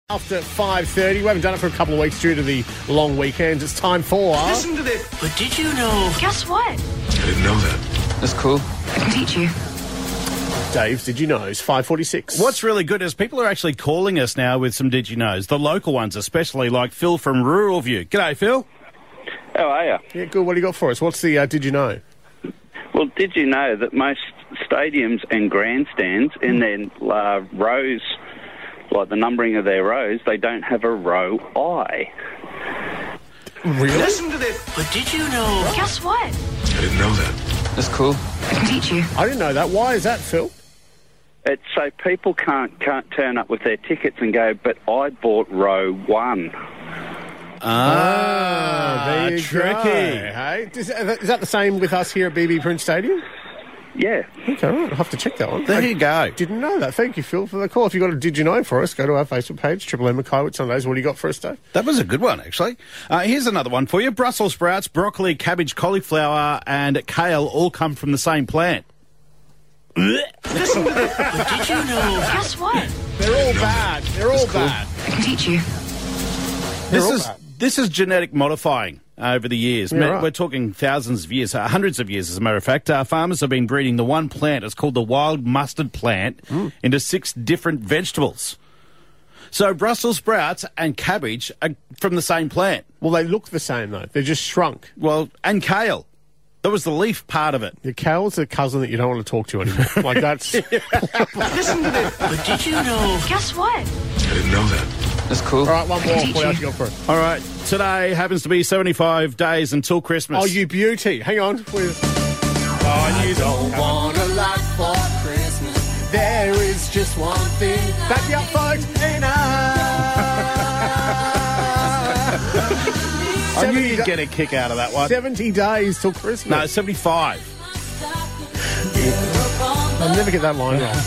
After 5:30, we haven't done it for a couple of weeks due to the long weekends. It's time for... Listen to this. But did you know? Guess what? I didn't know that. That's cool. I can teach you. Dave's Did You Know? It's 5:46. What's really good is people are actually calling us now with some Did You Knows, the local ones especially, like Phil from Rural View. G'day, Phil. How are you? Yeah, good. What do you got for us? What's the Did You Know? Well, did you know that most stadiums and grandstands in their rows, like the numbering of their rows, they don't have a row I? Really? Listen to this. But did you know? Guess what? I didn't know that. That's cool. I can teach you. I didn't know that. Why is that, Phil? It's so people can't turn up with their tickets and go, but I bought row 1. There you tricky. go. Hey? Is that the same with us here at BB Prince Stadium? Yeah. Okay, right. I'll have to check that one. There you go. Didn't know that. Thank you, Phil, for the call. If you've got a Did You Know for us, go to our Facebook page, Triple M Mackay with Sundays. What do you got for us, Dave? That was a good one, actually. Here's another one for you. Brussels sprouts, broccoli, cabbage, cauliflower and kale all come from the same plant. Listen to this. But did you know? Guess what? They're all bad. They're all bad. I can teach you. This is genetic modifying over the years. Yeah, right. We're talking thousands of years, hundreds of years, as a matter of fact. Farmers have been breeding the one plant, it's called the wild mustard plant, into 6 different vegetables. So Brussels sprouts and cabbage are from the same plant. Well, they look the same, though. They're just shrunk. Well, and kale. That was the leaf part of it. Your kale's a cousin that you don't want to talk to anymore. Like, that's... Listen to this. But did you know? Guess what? I didn't know that. That's cool. All right, one more. Teach What else you. you got for us? All right, today happens to be 75 days until Christmas. Oh, you beauty. Hang on. I don't want a lot for Christmas. There is just one thing. Back me up, folks. I knew you'd get a kick out of that one. 70 days till Christmas. No, 75. I'll never get that line wrong.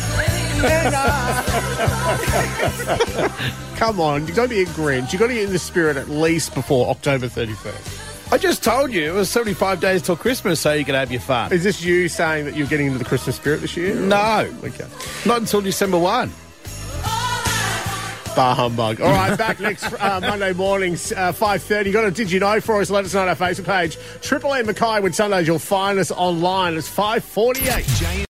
Come on, you got to be a Grinch. You got to get in the spirit at least before October 31st. I just told you it was 75 days till Christmas so you could have your fun. Is this you saying that you're getting into the Christmas spirit this year? No. Okay. Not until December 1. Bar humbug. All right, back next Monday mornings, 5:30. Got a Did You Know for us? Let us know on our Facebook page. Triple M Mackay with Sundays. You'll find us online. It's 5:48.